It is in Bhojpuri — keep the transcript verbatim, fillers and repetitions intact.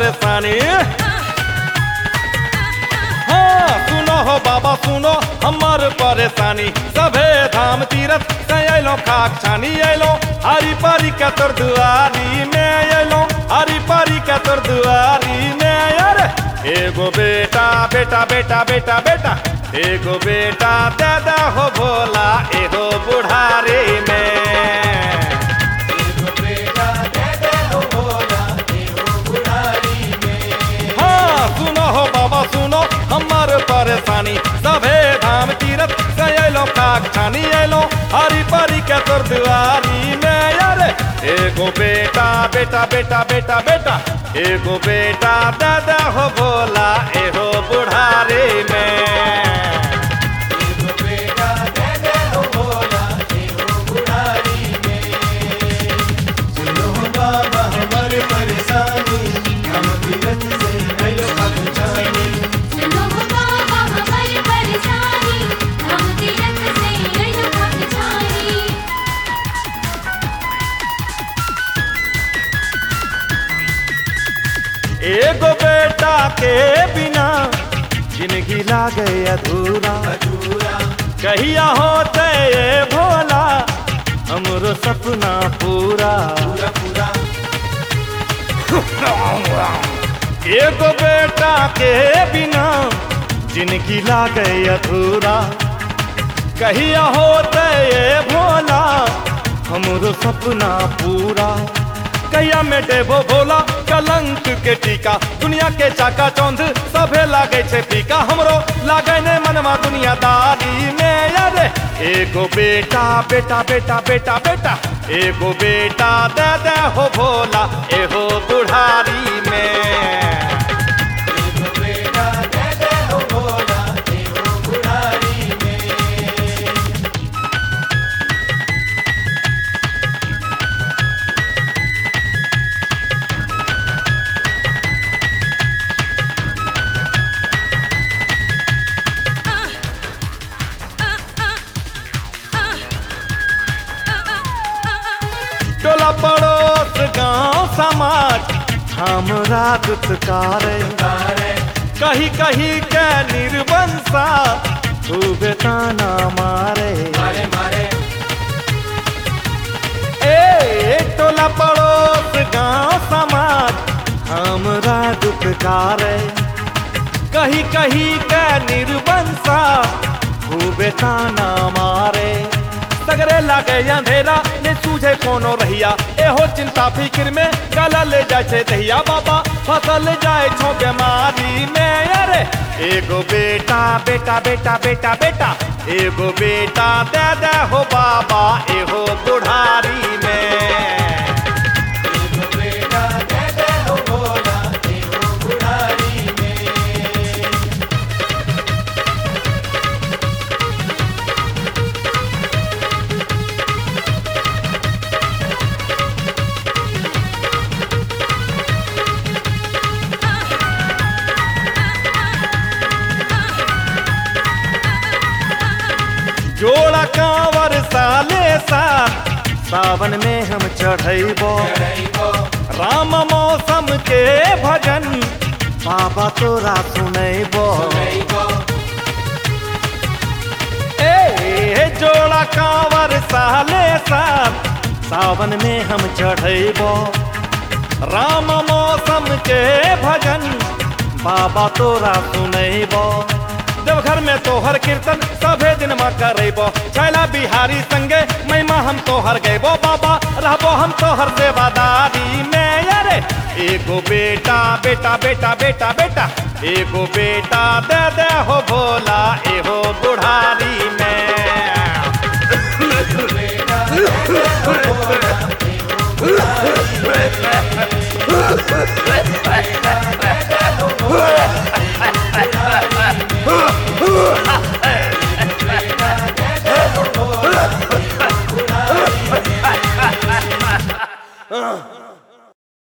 परेशानी। हाँ सुनो हो बाबा सुनो हमार परेशानी, सभे धाम तीरथ से अलो खाक छानी अलो, हरी पारी के तोर दुआरी में अलो, हरी पारी के तोर दुआरी में। अरे एगो बेटा बेटा बेटा बेटा बेटा एगो बेटा दादा हो भोला एगो बुढ़ारी में। एगो बेटा दादा हो भोला एगो बुढ़ारी में। हाँ सुनो हो बाबा सुनो हमार परेशानी, सभे धाम तीरथ से अलो खाक छानी अलो, हरी पारी के तोर दुआरी में। अरे एगो बेटा बेटा बेटा बेटा बेटा एगो बेटा दादा हो भोला एगो बुढ़ारी में। एगो बेटा दादा हो भोला एगो बुढ़ारी में। सुनो बाबा हमार परेशानी, हम तीरथ से अइलो खाक छानी। सुनो बाबा हमारी परेशानी, हम तीरथ से अइलो खाक छानी। एगो बेटा के बिना जिंदगी लागे अधूरा, अधूरा कहिया होते ये भोला हमरो सपना पूरा। पूरा पूरा एगो बेटा के बिना जिंदगी लागे अधूरा, कहिया होते ये भोला हमरो सपना पूरा। कहिया में देवो भोला कलंक के टीका, दुनिया के चाका चौंध सभे लागे छे फीका, हमरो लागे ने मनवा दुनियादारी में। अरे एगो बेटा बेटा बेटा बेटा बेटा एगो बेटा दादा हो भोला एगो बुढ़ारी में। एगो बेटा दादा हो भोला एगो बुढ़ारी में। टोला पड़ोस गांव समाज हमरा दुत्कारे, कही कही के निर्वंशा खूबे ताना मारे। मारे मारे ए टोला पड़ोस गांव समाज हमरा दुत्कारे, कही कही के निर्वंशा खूबे ताना मारे। सगरे लागे अंधेरा ने सूझे कोनो रहिया, एहो चिंता फिक्र में गला ले जाए छे दहिया, बाबा फसल जाए छो बीमारी में। अरे एगो बेटा बेटा बेटा बेटा बेटा एगो बेटा दादा हो बाबा एगो बुढ़ारी में। एगो बेटा दादा हो भोला एगो बुढ़ारी में। जोड़ा कांवर साले साल सावन में हम चढ़ैबो, चढ़ैबो राम मौसम के भजन बाबा तोरा सुनैबो। सुनैबो ए जोड़ा कांवर साले साल सावन में हम चढ़ैबो, राम मौसम के भजन बाबा तोरा सुनैबो। देवघर में तोहर कीर्तन सभे दिन में करेबो, छैला बिहारी संगे महिमा हम तोहर गैबो, बाबा रहबो हम तोहर सेवादारी में। अरे एगो बेटा बेटा बेटा बेटा बेटा एगो बेटा दे दे हो भोला एगो बुढ़ा